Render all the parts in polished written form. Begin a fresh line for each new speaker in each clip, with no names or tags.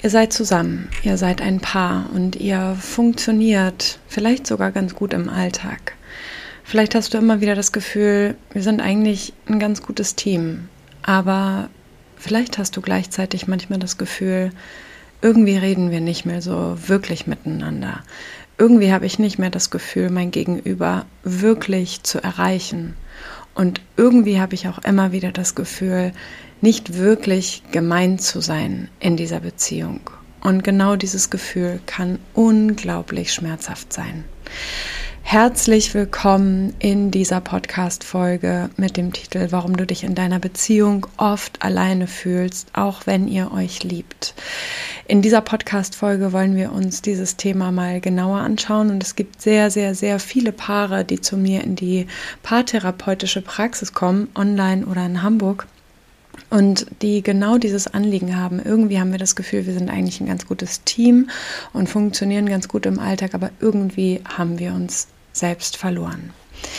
Ihr seid zusammen, ihr seid ein Paar und ihr funktioniert vielleicht sogar ganz gut im Alltag. Vielleicht hast du immer wieder das Gefühl, wir sind eigentlich ein ganz gutes Team, aber vielleicht hast du gleichzeitig manchmal das Gefühl, irgendwie reden wir nicht mehr so wirklich miteinander. Irgendwie habe ich nicht mehr das Gefühl, mein Gegenüber wirklich zu erreichen. Und irgendwie habe ich auch immer wieder das Gefühl, nicht wirklich gemeint zu sein in dieser Beziehung. Und genau dieses Gefühl kann unglaublich schmerzhaft sein. Herzlich willkommen in dieser Podcast-Folge mit dem Titel Warum du dich in deiner Beziehung oft alleine fühlst, auch wenn ihr euch liebt. In dieser Podcast-Folge wollen wir uns dieses Thema mal genauer anschauen und es gibt sehr, sehr, sehr viele Paare, die zu mir in die paartherapeutische Praxis kommen, online oder in Hamburg. Und die genau dieses Anliegen haben. Irgendwie haben wir das Gefühl, wir sind eigentlich ein ganz gutes Team und funktionieren ganz gut im Alltag, aber irgendwie haben wir uns selbst verloren.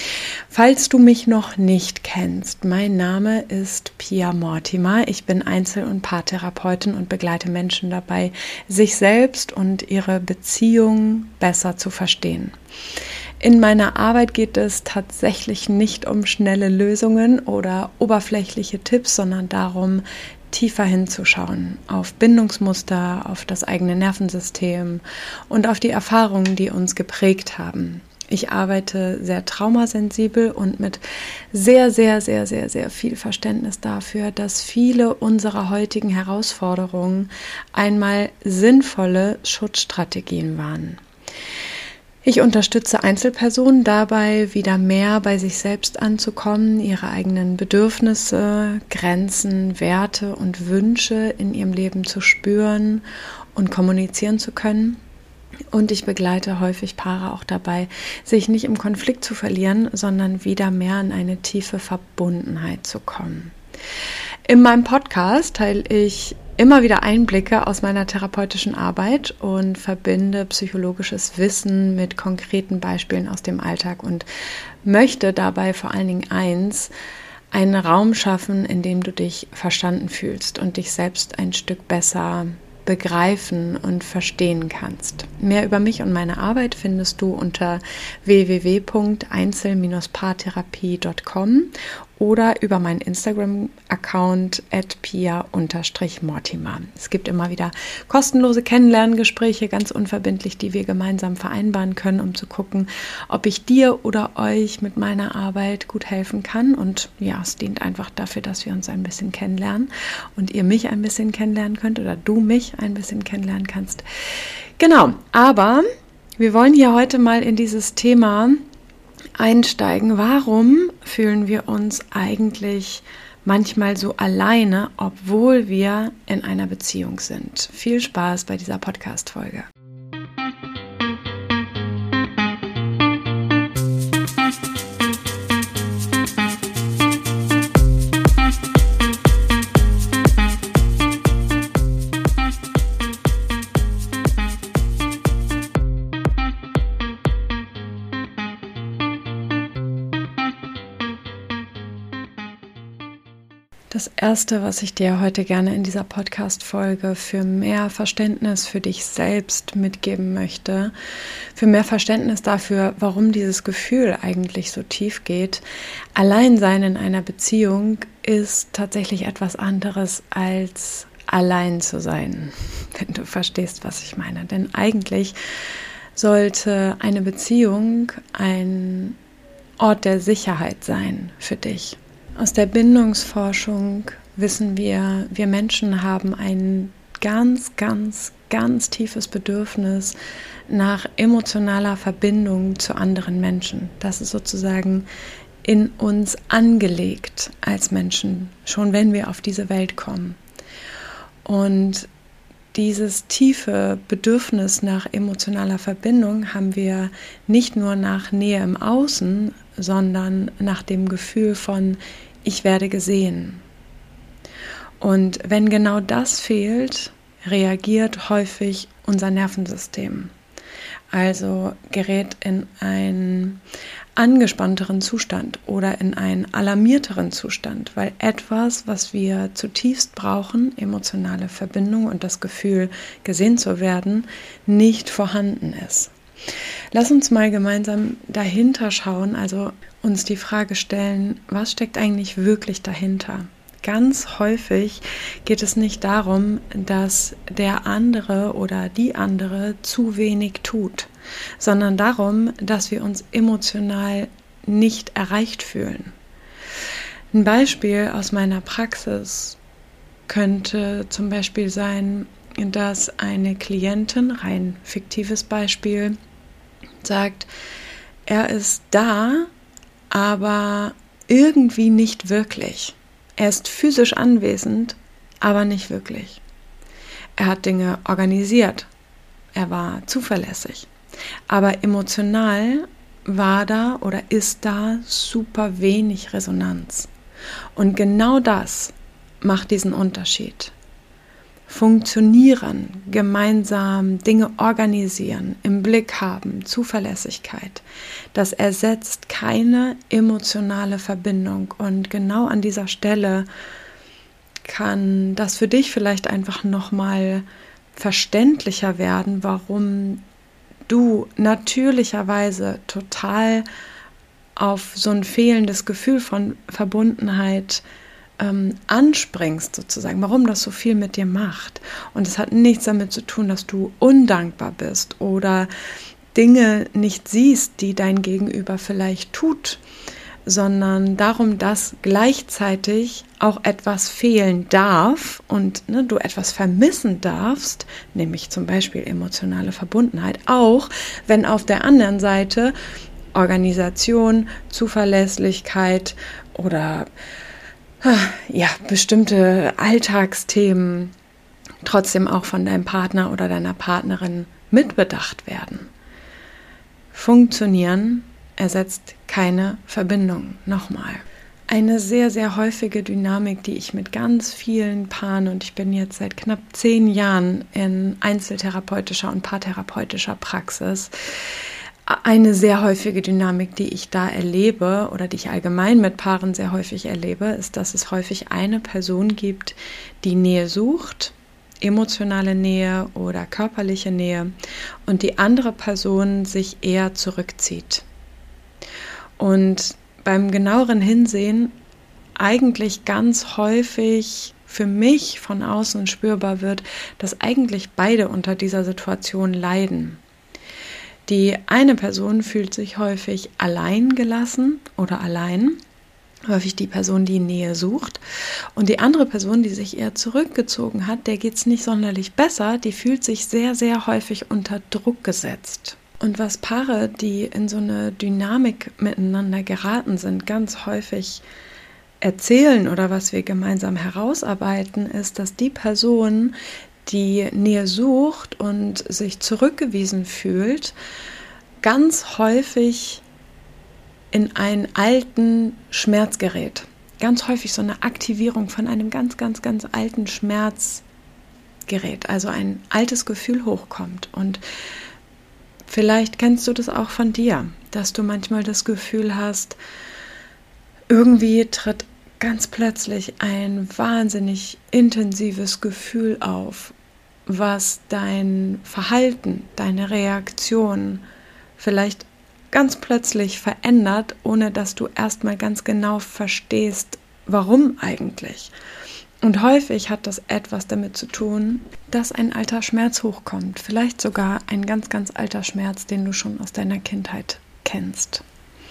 Falls du mich noch nicht kennst, mein Name ist Pia Mortimer. Ich bin Einzel- und Paartherapeutin und begleite Menschen dabei, sich selbst und ihre Beziehung besser zu verstehen. In meiner Arbeit geht es tatsächlich nicht um schnelle Lösungen oder oberflächliche Tipps, sondern darum, tiefer hinzuschauen auf Bindungsmuster, auf das eigene Nervensystem und auf die Erfahrungen, die uns geprägt haben. Ich arbeite sehr traumasensibel und mit sehr, sehr, sehr, sehr, sehr viel Verständnis dafür, dass viele unserer heutigen Herausforderungen einmal sinnvolle Schutzstrategien waren. Ich unterstütze Einzelpersonen dabei, wieder mehr bei sich selbst anzukommen, ihre eigenen Bedürfnisse, Grenzen, Werte und Wünsche in ihrem Leben zu spüren und kommunizieren zu können. Und ich begleite häufig Paare auch dabei, sich nicht im Konflikt zu verlieren, sondern wieder mehr in eine tiefe Verbundenheit zu kommen. In meinem Podcast teile ich immer wieder Einblicke aus meiner therapeutischen Arbeit und verbinde psychologisches Wissen mit konkreten Beispielen aus dem Alltag und möchte dabei vor allen Dingen einen Raum schaffen, in dem du dich verstanden fühlst und dich selbst ein Stück besser begreifen und verstehen kannst. Mehr über mich und meine Arbeit findest du unter www.einzel-paartherapie.com oder über meinen Instagram-Account @pia_mortimer. Es gibt immer wieder kostenlose Kennenlerngespräche, ganz unverbindlich, die wir gemeinsam vereinbaren können, um zu gucken, ob ich dir oder euch mit meiner Arbeit gut helfen kann. Und ja, es dient einfach dafür, dass wir uns ein bisschen kennenlernen und ihr mich ein bisschen kennenlernen könnt oder du mich ein bisschen kennenlernen kannst. Genau, aber wir wollen hier heute mal in dieses Thema einsteigen. Warum fühlen wir uns eigentlich manchmal so alleine, obwohl wir in einer Beziehung sind? Viel Spaß bei dieser Podcast-Folge. Das Erste, was ich dir heute gerne in dieser Podcast-Folge für mehr Verständnis für dich selbst mitgeben möchte, für mehr Verständnis dafür, warum dieses Gefühl eigentlich so tief geht. Alleinsein in einer Beziehung ist tatsächlich etwas anderes als allein zu sein, wenn du verstehst, was ich meine. Denn eigentlich sollte eine Beziehung ein Ort der Sicherheit sein für dich. Aus der Bindungsforschung wissen wir Menschen haben ein ganz, ganz, ganz tiefes Bedürfnis nach emotionaler Verbindung zu anderen Menschen. Das ist sozusagen in uns angelegt als Menschen, schon wenn wir auf diese Welt kommen. Und dieses tiefe Bedürfnis nach emotionaler Verbindung haben wir nicht nur nach Nähe im Außen, sondern nach dem Gefühl von ich werde gesehen. Und wenn genau das fehlt, reagiert häufig unser Nervensystem. also gerät in einen angespannteren Zustand oder in einen alarmierteren Zustand, weil etwas, was wir zutiefst brauchen, emotionale Verbindung und das Gefühl, gesehen zu werden, nicht vorhanden ist. Lass uns mal gemeinsam dahinter schauen, also uns die Frage stellen, was steckt eigentlich wirklich dahinter? Ganz häufig geht es nicht darum, dass der andere oder die andere zu wenig tut, sondern darum, dass wir uns emotional nicht erreicht fühlen. Ein Beispiel aus meiner Praxis könnte zum Beispiel sein, dass eine Klientin, rein fiktives Beispiel, sagt, er ist da, aber irgendwie nicht wirklich. Er ist physisch anwesend, aber nicht wirklich. Er hat Dinge organisiert. Er war zuverlässig. Aber emotional war da oder ist da super wenig Resonanz. Und genau das macht diesen Unterschied. Funktionieren, gemeinsam Dinge organisieren, im Blick haben, Zuverlässigkeit, das ersetzt keine emotionale Verbindung. Und genau an dieser Stelle kann das für dich vielleicht einfach nochmal verständlicher werden, warum du natürlicherweise total auf so ein fehlendes Gefühl von Verbundenheit anspringst sozusagen, warum das so viel mit dir macht. Und es hat nichts damit zu tun, dass du undankbar bist oder Dinge nicht siehst, die dein Gegenüber vielleicht tut, sondern darum, dass gleichzeitig auch etwas fehlen darf und du etwas vermissen darfst, nämlich zum Beispiel emotionale Verbundenheit, auch wenn auf der anderen Seite Organisation, Zuverlässigkeit oder bestimmte Alltagsthemen trotzdem auch von deinem Partner oder deiner Partnerin mitbedacht werden. Funktionieren ersetzt keine Verbindung. Nochmal. Eine sehr, sehr häufige Dynamik, die ich mit ganz vielen Paaren, und ich bin jetzt seit knapp 10 Jahren in einzeltherapeutischer und paartherapeutischer Praxis, eine sehr häufige Dynamik, die ich da erlebe oder die ich allgemein mit Paaren sehr häufig erlebe, ist, dass es häufig eine Person gibt, die Nähe sucht, emotionale Nähe oder körperliche Nähe, und die andere Person sich eher zurückzieht. Und beim genaueren Hinsehen eigentlich ganz häufig für mich von außen spürbar wird, dass eigentlich beide unter dieser Situation leiden. Die eine Person fühlt sich häufig allein gelassen oder allein, häufig die Person, die Nähe sucht. Und die andere Person, die sich eher zurückgezogen hat, der geht es nicht sonderlich besser, die fühlt sich sehr, sehr häufig unter Druck gesetzt. Und was Paare, die in so eine Dynamik miteinander geraten sind, ganz häufig erzählen oder was wir gemeinsam herausarbeiten, ist, dass die Person, die Nähe sucht und sich zurückgewiesen fühlt, ganz häufig in einen alten Schmerz gerät. Ganz häufig so eine Aktivierung von einem ganz, ganz, ganz alten Schmerz gerät. Also ein altes Gefühl hochkommt. Und vielleicht kennst du das auch von dir, dass du manchmal das Gefühl hast, irgendwie tritt ganz plötzlich ein wahnsinnig intensives Gefühl auf, was dein Verhalten, deine Reaktion vielleicht ganz plötzlich verändert, ohne dass du erstmal ganz genau verstehst, warum eigentlich. Und häufig hat das etwas damit zu tun, dass ein alter Schmerz hochkommt. Vielleicht sogar ein ganz, ganz alter Schmerz, den du schon aus deiner Kindheit kennst.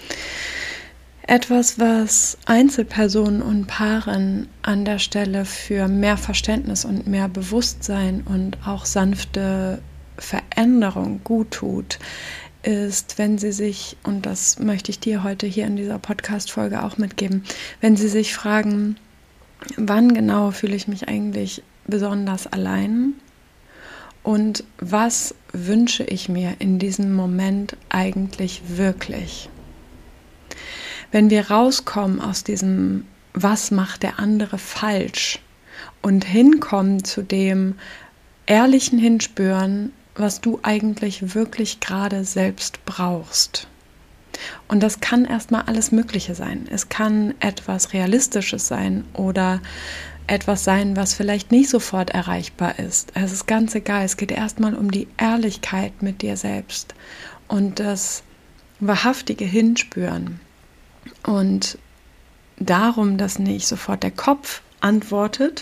Etwas, was Einzelpersonen und Paaren an der Stelle für mehr Verständnis und mehr Bewusstsein und auch sanfte Veränderung gut tut, ist, wenn sie sich, und das möchte ich dir heute hier in dieser Podcast-Folge auch mitgeben, wenn sie sich fragen, wann genau fühle ich mich eigentlich besonders allein und was wünsche ich mir in diesem Moment eigentlich wirklich? Wenn wir rauskommen aus diesem, was macht der andere falsch, und hinkommen zu dem ehrlichen Hinspüren, was du eigentlich wirklich gerade selbst brauchst. Und das kann erstmal alles Mögliche sein. Es kann etwas Realistisches sein oder etwas sein, was vielleicht nicht sofort erreichbar ist. Es ist ganz egal. Es geht erstmal um die Ehrlichkeit mit dir selbst und das wahrhaftige Hinspüren. Und darum, dass nicht sofort der Kopf antwortet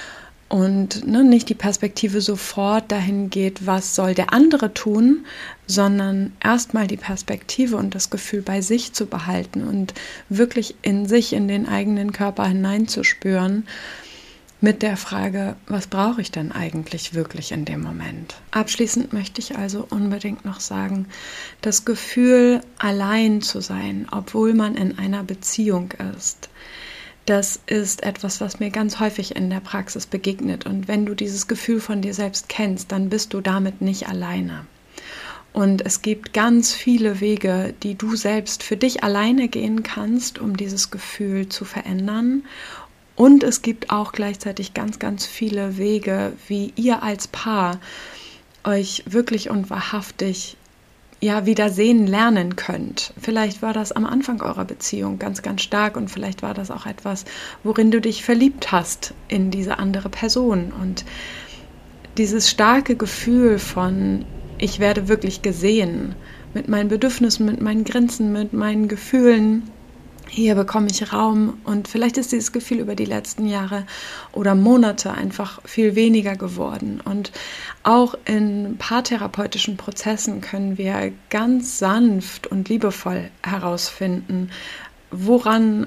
und nicht die Perspektive sofort dahin geht, was soll der andere tun, sondern erstmal die Perspektive und das Gefühl bei sich zu behalten und wirklich in sich, in den eigenen Körper hineinzuspüren mit der Frage, was brauche ich denn eigentlich wirklich in dem Moment? Abschließend möchte ich also unbedingt noch sagen, das Gefühl, allein zu sein, obwohl man in einer Beziehung ist, das ist etwas, was mir ganz häufig in der Praxis begegnet. Und wenn du dieses Gefühl von dir selbst kennst, dann bist du damit nicht alleine. Und es gibt ganz viele Wege, die du selbst für dich alleine gehen kannst, um dieses Gefühl zu verändern. Und es gibt auch gleichzeitig ganz, ganz viele Wege, wie ihr als Paar euch wirklich und wahrhaftig wieder sehen lernen könnt. Vielleicht war das am Anfang eurer Beziehung ganz, ganz stark und vielleicht war das auch etwas, worin du dich verliebt hast in diese andere Person. Und dieses starke Gefühl von, ich werde wirklich gesehen, mit meinen Bedürfnissen, mit meinen Grenzen, mit meinen Gefühlen, hier bekomme ich Raum, und vielleicht ist dieses Gefühl über die letzten Jahre oder Monate einfach viel weniger geworden. Und auch in paartherapeutischen Prozessen können wir ganz sanft und liebevoll herausfinden, woran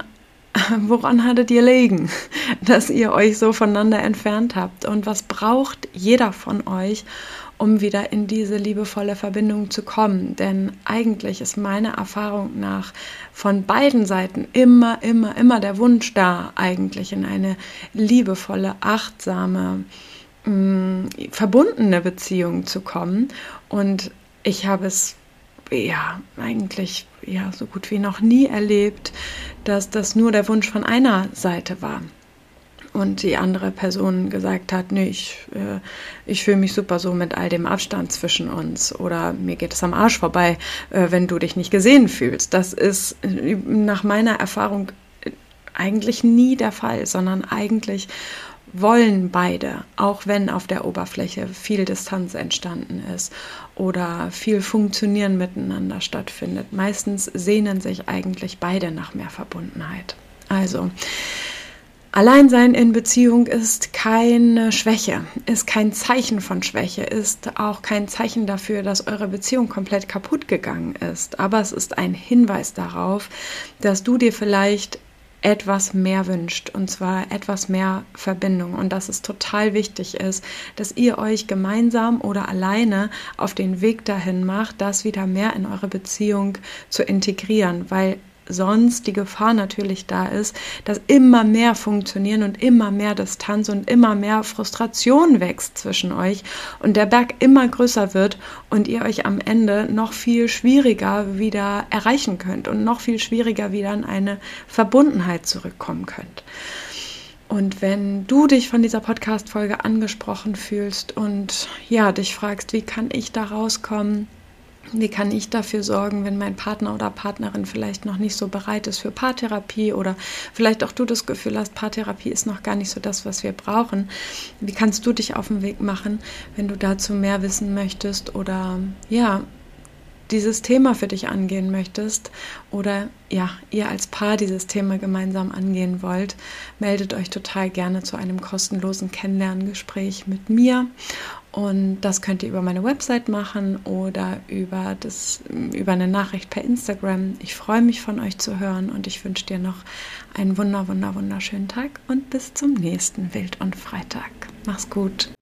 hattet ihr liegen, dass ihr euch so voneinander entfernt habt, und was braucht jeder von euch, um wieder in diese liebevolle Verbindung zu kommen. Denn eigentlich ist meiner Erfahrung nach von beiden Seiten immer der Wunsch da, eigentlich in eine liebevolle, achtsame, verbundene Beziehung zu kommen. Und ich habe es eigentlich so gut wie noch nie erlebt, dass das nur der Wunsch von einer Seite war und die andere Person gesagt hat, nee, ich fühle mich super so mit all dem Abstand zwischen uns, oder mir geht es am Arsch vorbei, wenn du dich nicht gesehen fühlst. Das ist nach meiner Erfahrung eigentlich nie der Fall, sondern eigentlich wollen beide, auch wenn auf der Oberfläche viel Distanz entstanden ist oder viel Funktionieren miteinander stattfindet. Meistens sehnen sich eigentlich beide nach mehr Verbundenheit. Also, Alleinsein in Beziehung ist keine Schwäche, ist kein Zeichen von Schwäche, ist auch kein Zeichen dafür, dass eure Beziehung komplett kaputt gegangen ist. Aber es ist ein Hinweis darauf, dass du dir vielleicht etwas mehr wünscht, und zwar etwas mehr Verbindung, und dass es total wichtig ist, dass ihr euch gemeinsam oder alleine auf den Weg dahin macht, das wieder mehr in eure Beziehung zu integrieren, weil sonst die Gefahr natürlich da ist, dass immer mehr Funktionieren und immer mehr Distanz und immer mehr Frustration wächst zwischen euch und der Berg immer größer wird und ihr euch am Ende noch viel schwieriger wieder erreichen könnt und noch viel schwieriger wieder in eine Verbundenheit zurückkommen könnt. Und wenn du dich von dieser Podcast-Folge angesprochen fühlst und dich fragst, wie kann ich da rauskommen, wie kann ich dafür sorgen, wenn mein Partner oder Partnerin vielleicht noch nicht so bereit ist für Paartherapie, oder vielleicht auch du das Gefühl hast, Paartherapie ist noch gar nicht so das, was wir brauchen. Wie kannst du dich auf den Weg machen, wenn du dazu mehr wissen möchtest oder dieses Thema für dich angehen möchtest oder ihr als Paar dieses Thema gemeinsam angehen wollt, meldet euch total gerne zu einem kostenlosen Kennenlerngespräch mit mir. Und das könnt ihr über meine Website machen oder über eine Nachricht per Instagram. Ich freue mich, von euch zu hören, und ich wünsche dir noch einen wunderschönen Tag und bis zum nächsten Wild und Freitag. Mach's gut.